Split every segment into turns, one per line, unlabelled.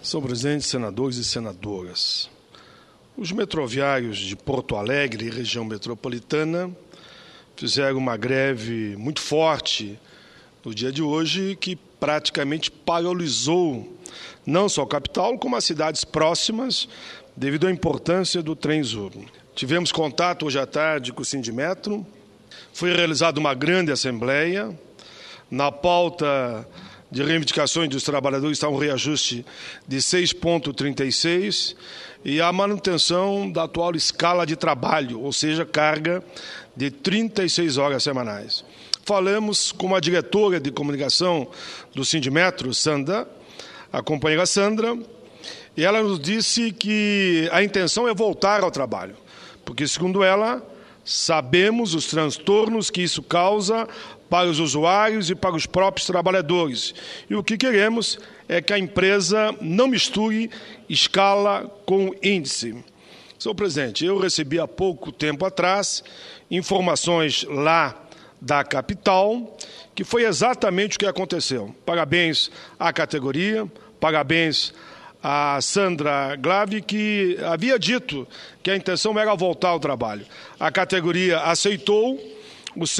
Senhor presidente, senadores e senadoras, os metroviários de Porto Alegre e região metropolitana fizeram uma greve muito forte no dia de hoje que praticamente paralisou não só a capital, como as cidades próximas, devido à importância do Trenzur. Tivemos contato hoje à tarde com o Sindimetro, foi realizada uma grande assembleia. Na pauta de reivindicações dos trabalhadores está um reajuste de 6,36 e a manutenção da atual escala de trabalho, ou seja, carga de 36 horas semanais. Falamos com a diretora de comunicação do Sindimetro, Sandra, a companheira Sandra, e ela nos disse que a intenção é voltar ao trabalho, porque, segundo ela, sabemos os transtornos que isso causa para os usuários e para os próprios trabalhadores. E o que queremos é que a empresa não misture escala com índice. Senhor presidente, eu recebi há pouco tempo atrás informações lá da capital, que foi exatamente o que aconteceu. Parabéns à categoria, parabéns a Sandra Glave, que havia dito que a intenção era voltar ao trabalho. A categoria aceitou os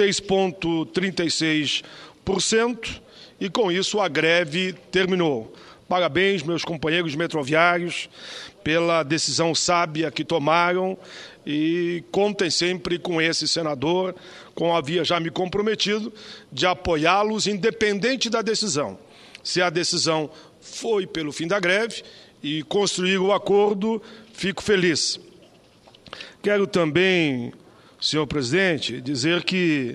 6,36% e, com isso, a greve terminou. Parabéns, meus companheiros metroviários, pela decisão sábia que tomaram e contem sempre com esse senador, como havia já me comprometido, de apoiá-los independente da decisão. Se a decisão foi pelo fim da greve e construir o acordo, fico feliz. Quero também, senhor presidente, dizer que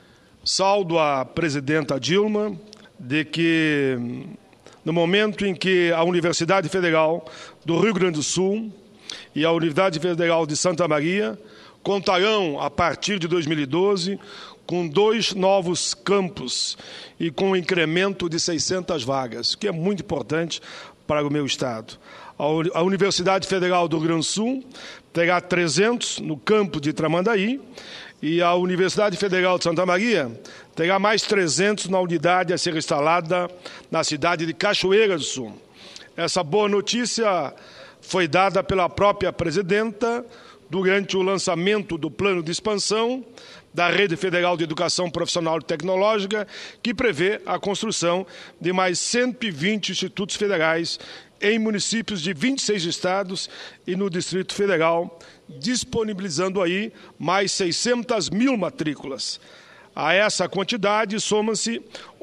saúdo a presidenta Dilma de que, no momento em que a Universidade Federal do Rio Grande do Sul e a Universidade Federal de Santa Maria contarão, a partir de 2012, com 2 novos campos e com um incremento de 600 vagas, que é muito importante para o meu estado. A Universidade Federal do Rio Grande do Sul terá 300 no campo de Tramandaí e a Universidade Federal de Santa Maria terá mais 300 na unidade a ser instalada na cidade de Cachoeira do Sul. Essa boa notícia foi dada pela própria presidenta durante o lançamento do plano de expansão da Rede Federal de Educação Profissional e Tecnológica, que prevê a construção de mais 120 institutos federais em municípios de 26 estados e no Distrito Federal, disponibilizando aí mais 600 mil matrículas. A essa quantidade somam-se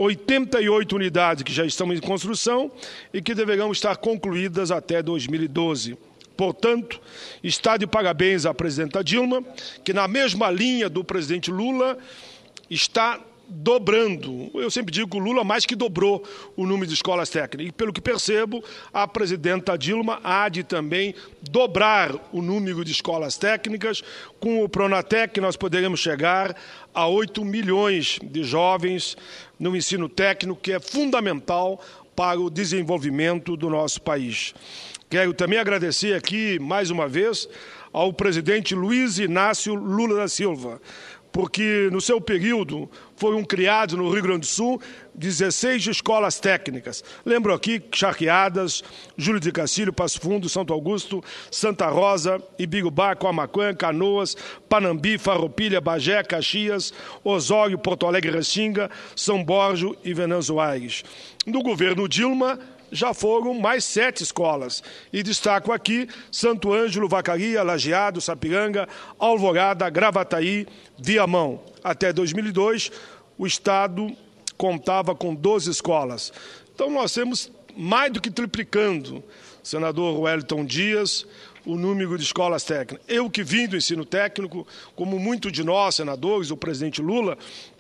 88 unidades que já estão em construção e que deverão estar concluídas até 2012. Portanto, está de parabéns à presidenta Dilma, que na mesma linha do presidente Lula está dobrando. Eu sempre digo que o Lula mais que dobrou o número de escolas técnicas. E, pelo que percebo, a presidenta Dilma há de também dobrar o número de escolas técnicas. Com o Pronatec, nós poderemos chegar a 8 milhões de jovens no ensino técnico, que é fundamental para o desenvolvimento do nosso país. Quero também agradecer aqui, mais uma vez, ao presidente Luiz Inácio Lula da Silva, porque no seu período foram criados no Rio Grande do Sul 16 escolas técnicas. Lembro aqui Charqueadas, Júlio de Castilho, Passo Fundo, Santo Augusto, Santa Rosa, Ibirubá, Coamaquã, Canoas, Panambi, Farroupilha, Bagé, Caxias, Osório, Porto Alegre, Restinga, São Borja e Venâncio Aires. No governo Dilma, já foram mais 7 escolas. E destaco aqui Santo Ângelo, Vacaria, Lajeado, Sapiranga, Alvorada, Gravataí, Viamão. Até 2002, o Estado contava com 12 escolas. Então, nós temos mais do que triplicando, senador Wellington Dias, o número de escolas técnicas. Eu que vim do ensino técnico, como muitos de nós, senadores, o presidente Lula,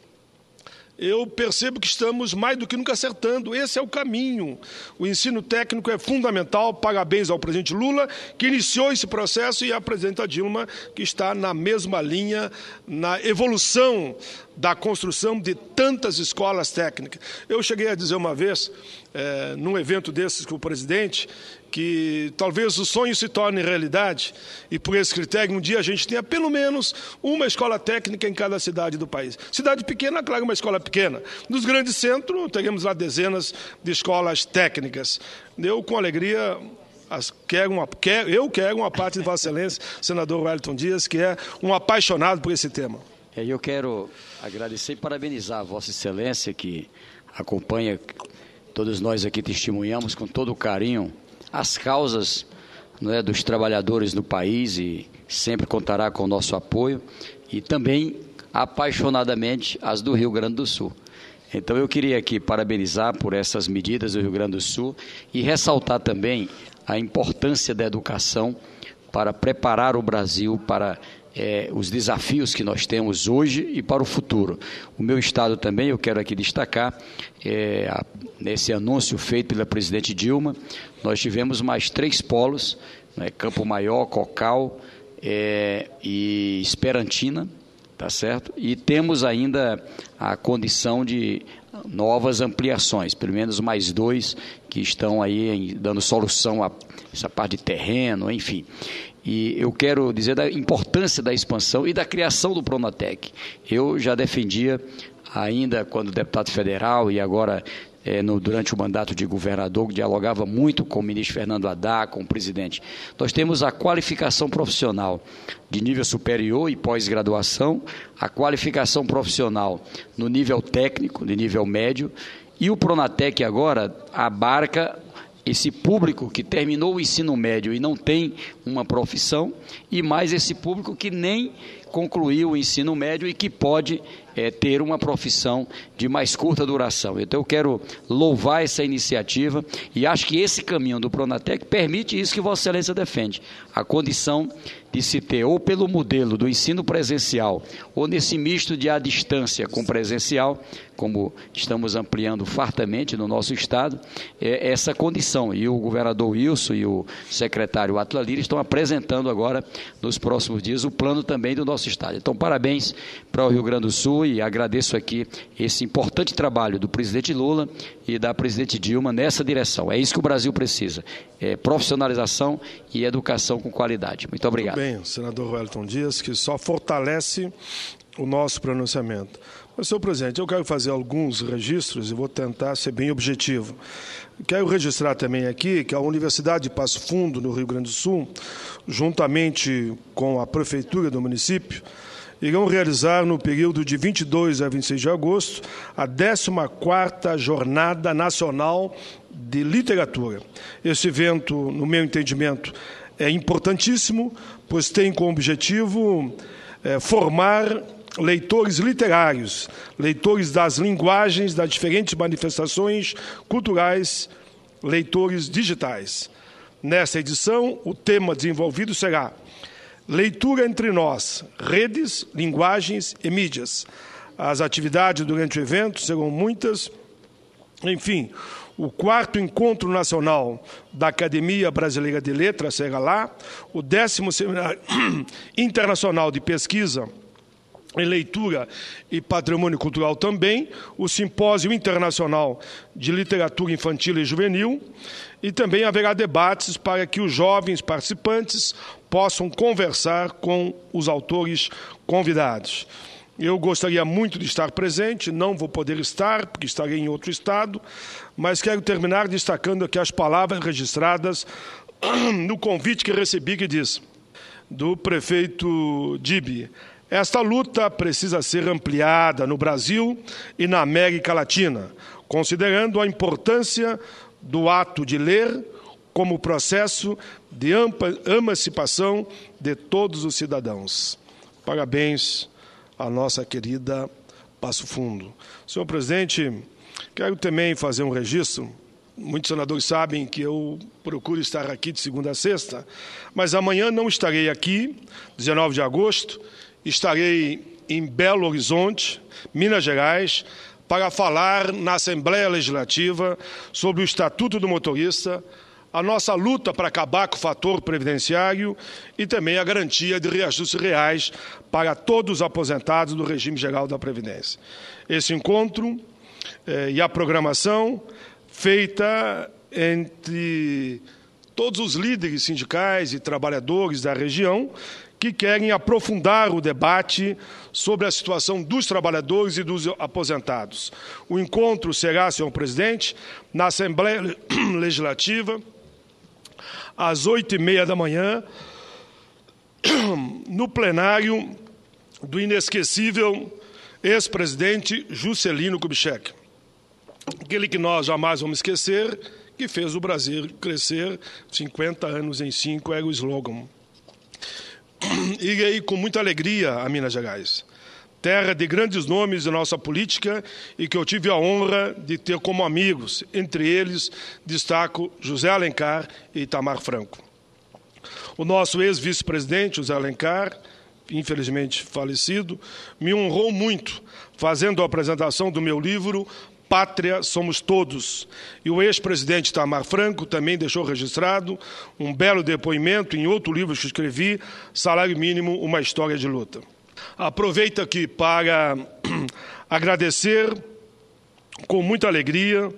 eu percebo que estamos mais do que nunca acertando. Esse é o caminho. O ensino técnico é fundamental. Parabéns ao presidente Lula, que iniciou esse processo, e à presidenta Dilma, que está na mesma linha, na evolução da construção de tantas escolas técnicas. Eu cheguei a dizer uma vez, num evento desses com o presidente, que talvez o sonho se torne realidade e, por esse critério, um dia a gente tenha pelo menos uma escola técnica em cada cidade do país. Cidade pequena, claro, uma escola pequena. Nos grandes centros, teremos lá dezenas de escolas técnicas. Eu, com alegria, eu quero uma parte de Vossa Excelência, senador Wellington Dias, que é um apaixonado por esse tema.
Eu quero agradecer e parabenizar a Vossa Excelência, que acompanha, todos nós aqui testemunhamos com todo o carinho as causas, não é, dos trabalhadores no país e sempre contará com o nosso apoio, e também apaixonadamente as do Rio Grande do Sul. Então eu queria aqui parabenizar por essas medidas do Rio Grande do Sul e ressaltar também a importância da educação para preparar o Brasil para os desafios que nós temos hoje e para o futuro. O meu estado também, eu quero aqui destacar, nesse anúncio feito pela presidente Dilma, nós tivemos mais 3 polos, né, Campo Maior, Cocal e Esperantina, tá certo? E temos ainda a condição de novas ampliações, pelo menos mais 2 que estão aí dando solução a essa parte de terreno, enfim. E eu quero dizer da importância da expansão e da criação do Pronatec. Eu já defendia, ainda quando deputado federal e agora durante o mandato de governador, dialogava muito com o ministro Fernando Haddad, com o presidente. Nós temos a qualificação profissional de nível superior e pós-graduação, a qualificação profissional no nível técnico, de nível médio, e o Pronatec agora abarca esse público que terminou o ensino médio e não tem uma profissão, e mais esse público que nem concluiu o ensino médio e que pode ter uma profissão de mais curta duração. Então eu quero louvar essa iniciativa e acho que esse caminho do Pronatec permite isso que Vossa Excelência defende, a condição de se ter, ou pelo modelo do ensino presencial, ou nesse misto de à distância com presencial, como estamos ampliando fartamente no nosso estado, essa condição. E o governador Wilson e o secretário Átila Lira estão apresentando agora, nos próximos dias, o plano também do nosso estado. Então, parabéns para o Rio Grande do Sul e agradeço aqui esse importante trabalho do presidente Lula e da presidente Dilma nessa direção. É isso que o Brasil precisa, profissionalização e educação com qualidade. Muito obrigado.
Muito bem, senador Wellington Dias, que só fortalece o nosso pronunciamento. Mas, senhor presidente, eu quero fazer alguns registros e vou tentar ser bem objetivo. Quero registrar também aqui que a Universidade de Passo Fundo, no Rio Grande do Sul, juntamente com a Prefeitura do município, irão realizar no período de 22 a 26 de agosto a 14ª Jornada Nacional de Literatura. Esse evento, no meu entendimento, é importantíssimo, pois tem como objetivo formar leitores literários, leitores das linguagens, das diferentes manifestações culturais, leitores digitais. Nessa edição, o tema desenvolvido será Leitura entre nós, redes, linguagens e mídias. As atividades durante o evento serão muitas. Enfim, o 4º Encontro Nacional da Academia Brasileira de Letras será lá, o 10º Seminário Internacional de Pesquisa em Leitura e Patrimônio Cultural também, o Simpósio Internacional de Literatura Infantil e Juvenil, e também haverá debates para que os jovens participantes possam conversar com os autores convidados. Eu gostaria muito de estar presente, não vou poder estar, porque estarei em outro estado, mas quero terminar destacando aqui as palavras registradas no convite que recebi, que diz, do prefeito Dibi: esta luta precisa ser ampliada no Brasil e na América Latina, considerando a importância do ato de ler como processo de emancipação de todos os cidadãos. Parabéns à nossa querida Passo Fundo. Senhor presidente, quero também fazer um registro. Muitos senadores sabem que eu procuro estar aqui de segunda a sexta, mas amanhã não estarei aqui, 19 de agosto, estarei em Belo Horizonte, Minas Gerais, para falar na Assembleia Legislativa sobre o Estatuto do Motorista, a nossa luta para acabar com o fator previdenciário e também a garantia de reajustes reais para todos os aposentados do regime geral da Previdência. Esse encontro e a programação feita entre todos os líderes sindicais e trabalhadores da região que querem aprofundar o debate sobre a situação dos trabalhadores e dos aposentados. O encontro será, senhor presidente, na Assembleia Legislativa, às 8h30 da manhã, no plenário do inesquecível ex-presidente Juscelino Kubitschek. Aquele que nós jamais vamos esquecer, que fez o Brasil crescer 50 anos em 5, era o slogan. Irei com muita alegria a Minas Gerais, terra de grandes nomes de nossa política e que eu tive a honra de ter como amigos. Entre eles, destaco José Alencar e Itamar Franco. O nosso ex-vice-presidente, José Alencar, infelizmente falecido, me honrou muito, fazendo a apresentação do meu livro Pátria Somos Todos. E o ex-presidente Itamar Franco também deixou registrado um belo depoimento em outro livro que escrevi, Salário Mínimo, uma História de Luta. Aproveito aqui para agradecer com muita alegria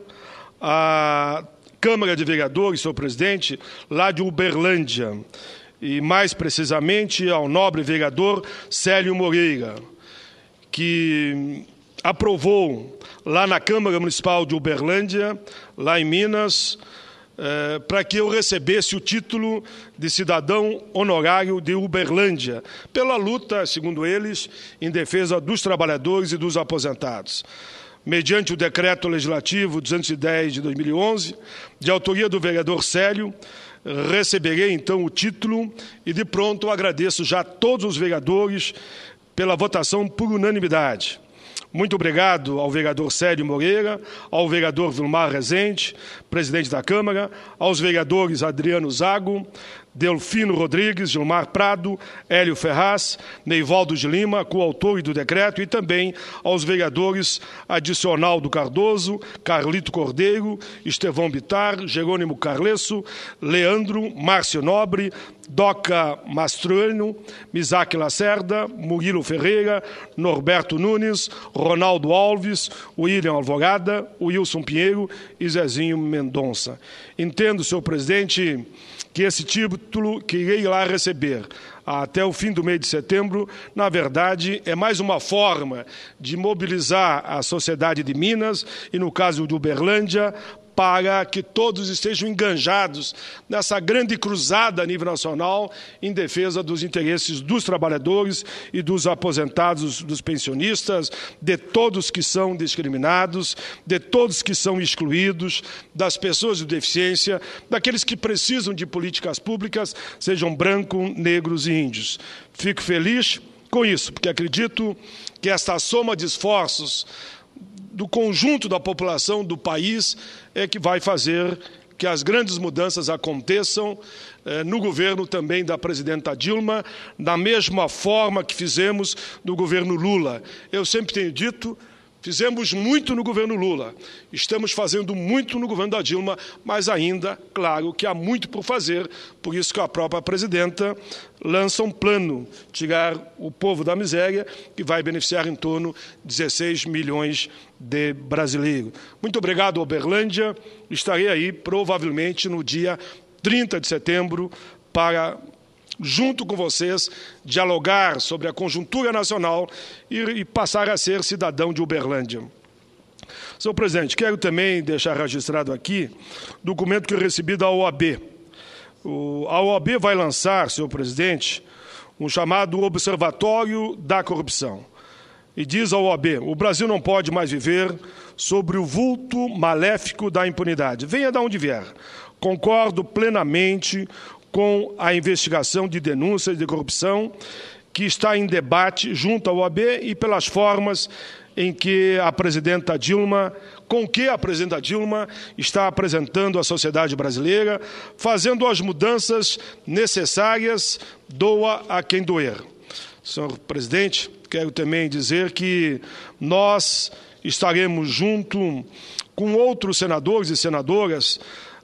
a Câmara de Vereadores, senhor presidente, lá de Uberlândia, e mais precisamente ao nobre vereador Célio Moreira, que aprovou lá na Câmara Municipal de Uberlândia, lá em Minas, para que eu recebesse o título de cidadão honorário de Uberlândia, pela luta, segundo eles, em defesa dos trabalhadores e dos aposentados. Mediante o Decreto Legislativo 210 de 2011, de autoria do vereador Célio, receberei então o título e de pronto agradeço já a todos os vereadores pela votação por unanimidade. Muito obrigado ao vereador Célio Moreira, ao vereador Vilmar Rezende, presidente da Câmara, aos vereadores Adriano Zago, Delfino Rodrigues, Gilmar Prado, Hélio Ferraz, Neivaldo de Lima, coautor do decreto, e também aos vereadores Adicionaldo Cardoso, Carlito Cordeiro, Estevão Bitar, Jerônimo Carlesso, Leandro, Márcio Nobre, Doca Mastrano, Misaque Lacerda, Murilo Ferreira, Norberto Nunes, Ronaldo Alves, William Alvorada, Wilson Pinheiro e Zezinho Mendonça. Entendo, senhor presidente, que esse título que irei lá receber até o fim do mês de setembro, na verdade, é mais uma forma de mobilizar a sociedade de Minas e, no caso de Uberlândia, para que todos estejam enganjados nessa grande cruzada a nível nacional em defesa dos interesses dos trabalhadores e dos aposentados, dos pensionistas, de todos que são discriminados, de todos que são excluídos, das pessoas de deficiência, daqueles que precisam de políticas públicas, sejam brancos, negros e índios. Fico feliz com isso, porque acredito que esta soma de esforços do conjunto da população do país é que vai fazer que as grandes mudanças aconteçam no governo também da presidenta Dilma, da mesma forma que fizemos no governo Lula. Eu sempre tenho dito, fizemos muito no governo Lula, estamos fazendo muito no governo da Dilma, mas ainda, claro, que há muito por fazer, por isso que a própria presidenta lança um plano, tirar o povo da miséria, que vai beneficiar em torno de 16 milhões de brasileiros. Muito obrigado, Uberlândia. Estarei aí, provavelmente, no dia 30 de setembro, para, junto com vocês, dialogar sobre a conjuntura nacional e passar a ser cidadão de Uberlândia. Senhor presidente, quero também deixar registrado aqui documento que eu recebi da OAB. A OAB vai lançar, senhor presidente, um chamado Observatório da Corrupção. E diz a OAB, o Brasil não pode mais viver sobre o vulto maléfico da impunidade. Venha de onde vier. Concordo plenamente com a investigação de denúncias de corrupção que está em debate junto à OAB e pelas formas em que a presidenta Dilma, com que a presidenta Dilma está apresentando à sociedade brasileira, fazendo as mudanças necessárias, doa a quem doer. Senhor presidente, quero também dizer que nós estaremos junto com outros senadores e senadoras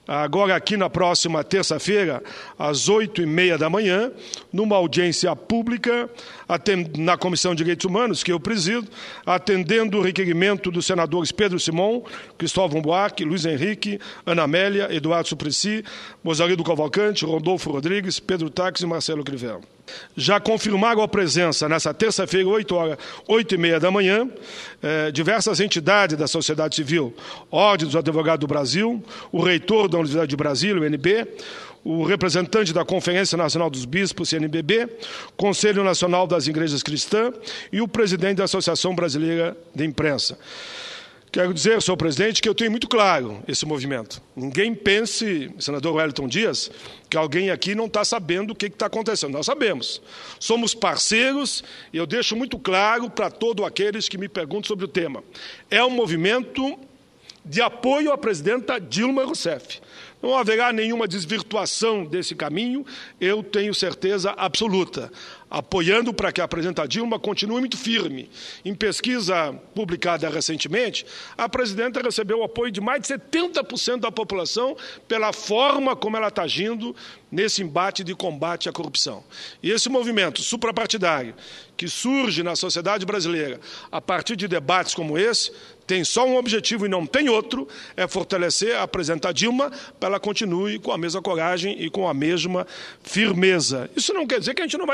agora aqui na próxima terça-feira, às 8h30 da manhã, numa audiência pública na Comissão de Direitos Humanos, que eu presido, atendendo o requerimento dos senadores Pedro Simão, Cristóvão Buarque, Luiz Henrique, Ana Amélia, Eduardo Suplicy, Mozarido Cavalcante, Rodolfo Rodrigues, Pedro Táxi e Marcelo Crivella. Já confirmaram a presença, nessa terça-feira, 8h30 da manhã, diversas entidades da sociedade civil, Ordem dos Advogados do Brasil, o reitor da Universidade de Brasília, o UNB, o representante da Conferência Nacional dos Bispos, CNBB, Conselho Nacional das Igrejas Cristãs e o presidente da Associação Brasileira de Imprensa. Quero dizer, senhor presidente, que eu tenho muito claro esse movimento. Ninguém pense, senador Wellington Dias, que alguém aqui não está sabendo o que está acontecendo. Nós sabemos. Somos parceiros e eu deixo muito claro para todos aqueles que me perguntam sobre o tema. É um movimento de apoio à presidenta Dilma Rousseff. Não haverá nenhuma desvirtuação desse caminho, eu tenho certeza absoluta, apoiando para que a presidenta Dilma continue muito firme. Em pesquisa publicada recentemente, a presidenta recebeu o apoio de mais de 70% da população pela forma como ela está agindo nesse embate de combate à corrupção. E esse movimento suprapartidário, que surge na sociedade brasileira a partir de debates como esse, tem só um objetivo e não tem outro, é fortalecer a presidenta Dilma para ela continue com a mesma coragem e com a mesma firmeza. Isso não quer dizer que a gente não vai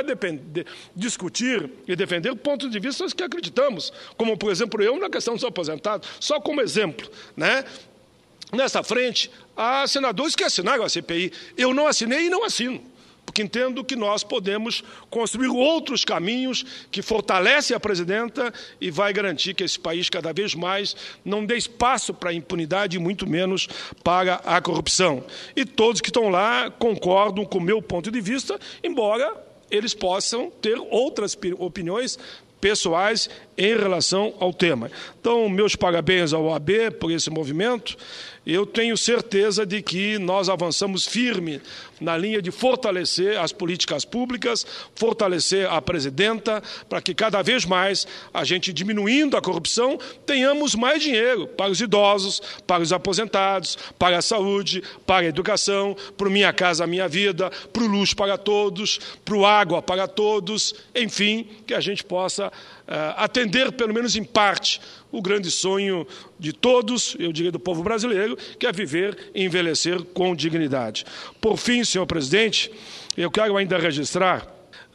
discutir e defender pontos de vista que acreditamos, como, por exemplo, eu na questão dos aposentados, só como exemplo, né? Nessa frente, há senadores que assinaram a CPI. Eu não assinei e não assino, porque entendo que nós podemos construir outros caminhos que fortalecem a presidenta e vai garantir que esse país cada vez mais não dê espaço para a impunidade e muito menos para a corrupção. E todos que estão lá concordam com o meu ponto de vista, embora eles possam ter outras opiniões pessoais em relação ao tema. Então, meus parabéns ao OAB por esse movimento. Eu tenho certeza de que nós avançamos firme na linha de fortalecer as políticas públicas, fortalecer a presidenta, para que cada vez mais a gente, diminuindo a corrupção, tenhamos mais dinheiro para os idosos, para os aposentados, para a saúde, para a educação, para o Minha Casa Minha Vida, para o luxo para todos, para o água para todos, enfim, que a gente possa atender, pelo menos em parte, o grande sonho de todos, eu diria do povo brasileiro, que é viver e envelhecer com dignidade. Por fim, senhor presidente, eu quero ainda registrar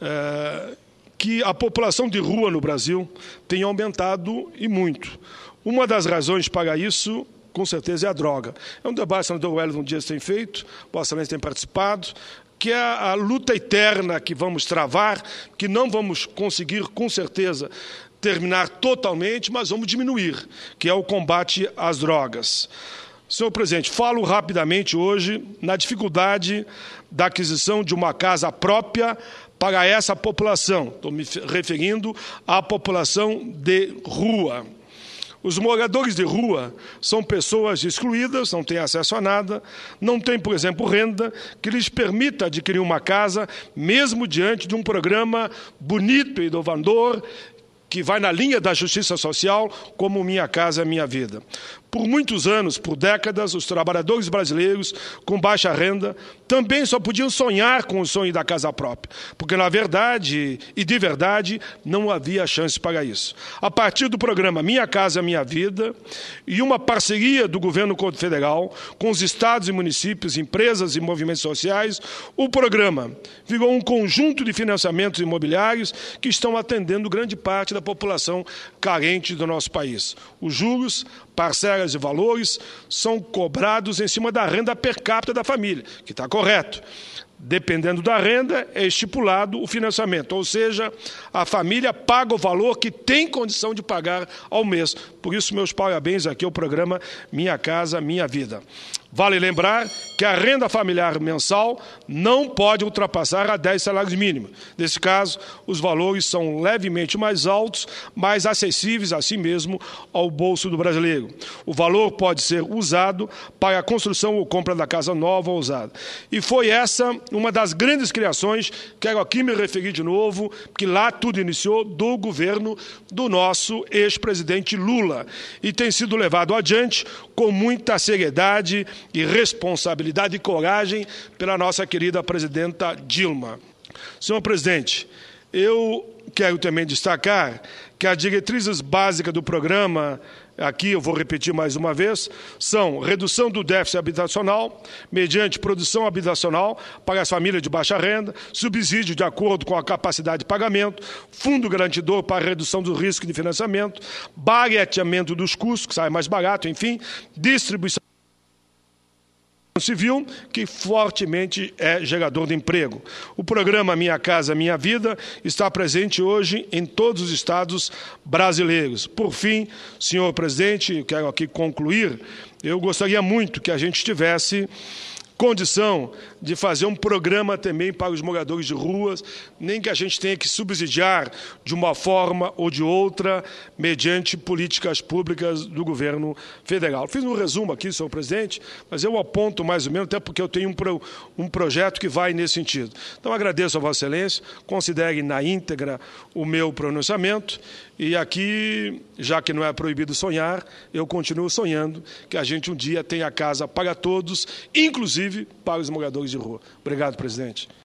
que a população de rua no Brasil tem aumentado e muito. Uma das razões para isso, com certeza, é a droga. É um debate que o senador Wellington Dias tem feito, Vossa Excelência tem participado, que é a luta eterna que vamos travar, que não vamos conseguir, com certeza, terminar totalmente, mas vamos diminuir, que é o combate às drogas. Senhor presidente, falo rapidamente hoje na dificuldade da aquisição de uma casa própria para essa população. Estou me referindo à população de rua. Os moradores de rua são pessoas excluídas, não têm acesso a nada, não têm, por exemplo, renda que lhes permita adquirir uma casa, mesmo diante de um programa bonito e inovador, que vai na linha da justiça social, como Minha Casa Minha Vida. Por muitos anos, por décadas, os trabalhadores brasileiros com baixa renda também só podiam sonhar com o sonho da casa própria, porque, na verdade e de verdade, não havia chance para isso. A partir do programa Minha Casa Minha Vida e uma parceria do governo federal com os estados e municípios, empresas e movimentos sociais, o programa virou um conjunto de financiamentos imobiliários que estão atendendo grande parte da população carente do nosso país. Os juros, parcelas e valores são cobrados em cima da renda per capita da família, que está correto. Dependendo da renda, é estipulado o financiamento, ou seja, a família paga o valor que tem condição de pagar ao mês. Por isso, meus parabéns aqui ao programa Minha Casa Minha Vida. Vale lembrar que a renda familiar mensal não pode ultrapassar a 10 salários mínimos. Nesse caso, os valores são levemente mais altos, mais acessíveis assim mesmo ao bolso do brasileiro. O valor pode ser usado para a construção ou compra da casa nova ou usada. E foi essa uma das grandes criações, quero aqui me referir de novo, que lá tudo iniciou do governo do nosso ex-presidente Lula. E tem sido levado adiante com muita seriedade e responsabilidade e coragem pela nossa querida presidenta Dilma. Senhor presidente, eu quero também destacar que as diretrizes básicas do programa, aqui eu vou repetir mais uma vez, são redução do déficit habitacional, mediante produção habitacional para as famílias de baixa renda, subsídio de acordo com a capacidade de pagamento, fundo garantidor para redução do risco de financiamento, barateamento dos custos, que sai mais barato, enfim, distribuição civil, que fortemente é gerador de emprego. O programa Minha Casa Minha Vida está presente hoje em todos os estados brasileiros. Por fim, senhor presidente, eu quero aqui concluir, eu gostaria muito que a gente tivesse condição de fazer um programa também para os moradores de ruas, nem que a gente tenha que subsidiar de uma forma ou de outra, mediante políticas públicas do governo federal. Fiz um resumo aqui, senhor presidente, mas eu aponto mais ou menos, até porque eu tenho um projeto que vai nesse sentido. Então, agradeço a Vossa Excelência, considere na íntegra o meu pronunciamento, e aqui, já que não é proibido sonhar, eu continuo sonhando que a gente um dia tenha casa para todos, inclusive para os moradores de rua. Obrigado, presidente.